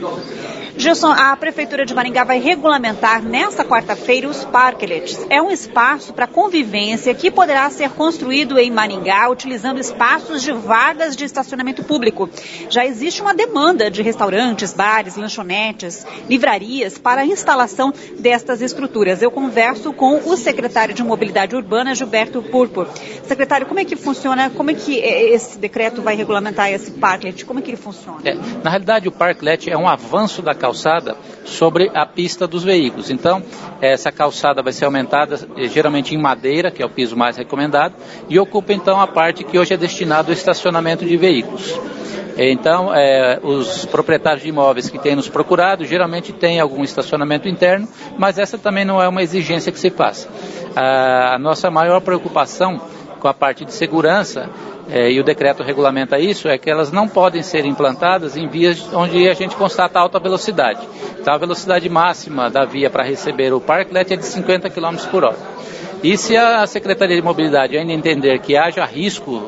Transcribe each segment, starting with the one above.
Gilson, a Prefeitura de Maringá vai regulamentar nesta quarta-feira os parklets. É um espaço para convivência que poderá ser construído em Maringá utilizando espaços de vagas de estacionamento público. Já existe uma demanda de restaurantes, bares, lanchonetes, livrarias para a instalação destas estruturas. Eu converso com o secretário de Mobilidade Urbana, Gilberto Purpur. Secretário, como é que funciona, como é que esse decreto vai regulamentar esse parklet? Como é que ele funciona? Na realidade, o parklet é um avanço da calçada sobre a pista dos veículos. Então, essa calçada vai ser aumentada geralmente em madeira, que é o piso mais recomendado, e ocupa então a parte que hoje é destinada ao estacionamento de veículos. Então, os proprietários de imóveis que têm nos procurado, geralmente têm algum estacionamento interno, mas essa também não é uma exigência que se faça. A nossa maior preocupação com a parte de segurança, e o decreto regulamenta isso, é que elas não podem ser implantadas em vias onde a gente constata alta velocidade. Então, a velocidade máxima da via para receber o parklet é de 50 km por hora. E se a Secretaria de Mobilidade ainda entender que haja risco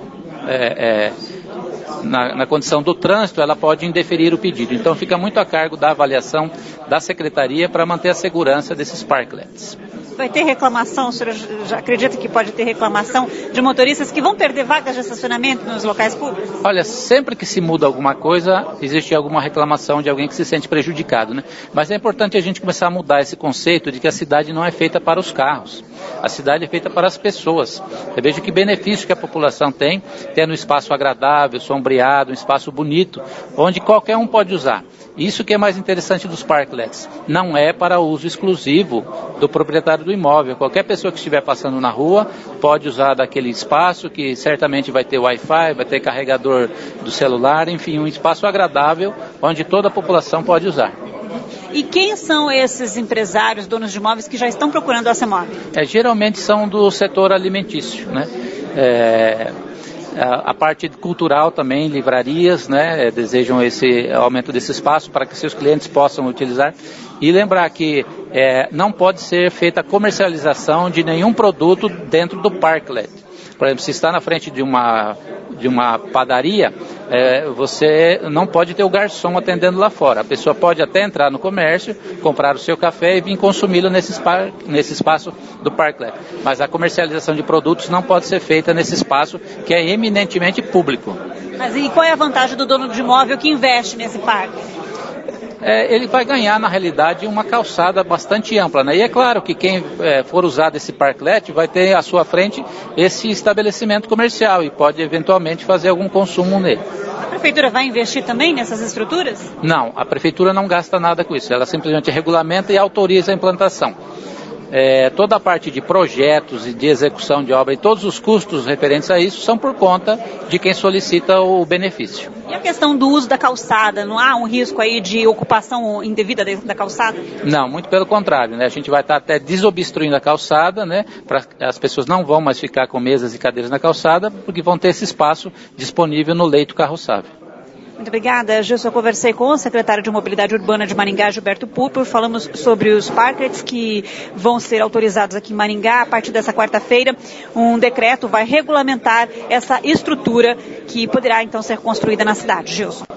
na condição do trânsito, ela pode indeferir o pedido. Então, fica muito a cargo da avaliação da Secretaria para manter a segurança desses parklets. Vai ter reclamação, o senhor já acredita que pode ter reclamação de motoristas que vão perder vagas de estacionamento nos locais públicos? Olha, sempre que se muda alguma coisa, existe alguma reclamação de alguém que se sente prejudicado, né? Mas é importante a gente começar a mudar esse conceito de que a cidade não é feita para os carros. A cidade é feita para as pessoas. Eu vejo que benefício que a população tem, tendo um espaço agradável, sombreado, um espaço bonito, onde qualquer um pode usar. Isso que é mais interessante dos parklets. Não é para uso exclusivo do proprietário do imóvel. Qualquer pessoa que estiver passando na rua pode usar daquele espaço, que certamente vai ter Wi-Fi, vai ter carregador do celular, enfim, um espaço agradável onde toda a população pode usar. E quem são esses empresários, donos de imóveis que já estão procurando a CEMOB? Geralmente são do setor alimentício, né? A parte cultural também, livrarias, né, desejam esse aumento desse espaço para que seus clientes possam utilizar. E lembrar que não pode ser feita a comercialização de nenhum produto dentro do parklet. Por exemplo, se está na frente de uma padaria, você não pode ter o garçom atendendo lá fora. A pessoa pode até entrar no comércio, comprar o seu café e vir consumi-lo nesse espaço do parklet. Mas a comercialização de produtos não pode ser feita nesse espaço que é eminentemente público. Mas e qual é a vantagem do dono de imóvel que investe nesse parque? Ele vai ganhar, na realidade, uma calçada bastante ampla, né? E é claro que quem for usar desse parklet vai ter à sua frente esse estabelecimento comercial e pode eventualmente fazer algum consumo nele. A Prefeitura vai investir também nessas estruturas? Não, a Prefeitura não gasta nada com isso, ela simplesmente regulamenta e autoriza a implantação. Toda a parte de projetos e de execução de obra e todos os custos referentes a isso são por conta de quem solicita o benefício. E a questão do uso da calçada, não há um risco aí de ocupação indevida da calçada? Não, muito pelo contrário, né? A gente vai estar até desobstruindo a calçada, né? As pessoas não vão mais ficar com mesas e cadeiras na calçada, porque vão ter esse espaço disponível no leito carroçável. Muito obrigada, Gilson. Eu conversei com o secretário de Mobilidade Urbana de Maringá, Gilberto Purpur. Falamos sobre os parklets que vão ser autorizados aqui em Maringá. A partir dessa quarta-feira, um decreto vai regulamentar essa estrutura que poderá, então, ser construída na cidade. Gilson.